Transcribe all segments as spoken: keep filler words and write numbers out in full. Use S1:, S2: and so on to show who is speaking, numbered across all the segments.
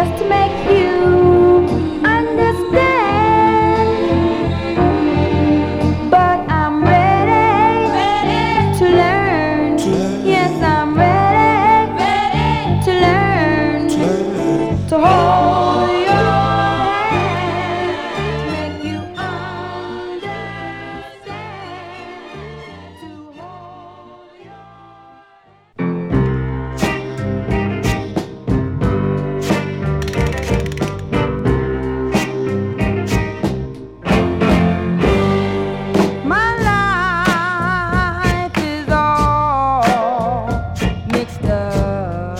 S1: just to make you understand. But I'm ready, ready to learn. To learn. Yes, I'm ready, ready to learn. To, learn. To hold your hand, make you understand. To hold your My life is all mixed up.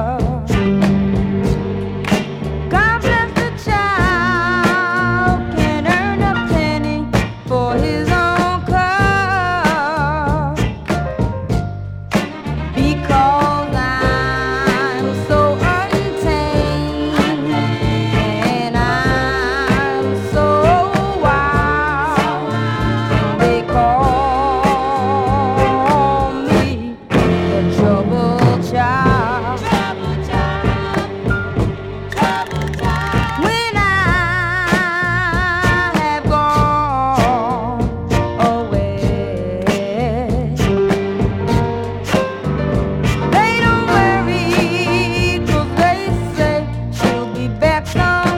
S1: God bless the child can earn a penny for his own cup. Because I'm so untamed and I'm so wild, they call me the trouble child. When I have gone away, they don't worry, 'cause they say she'll be back someday.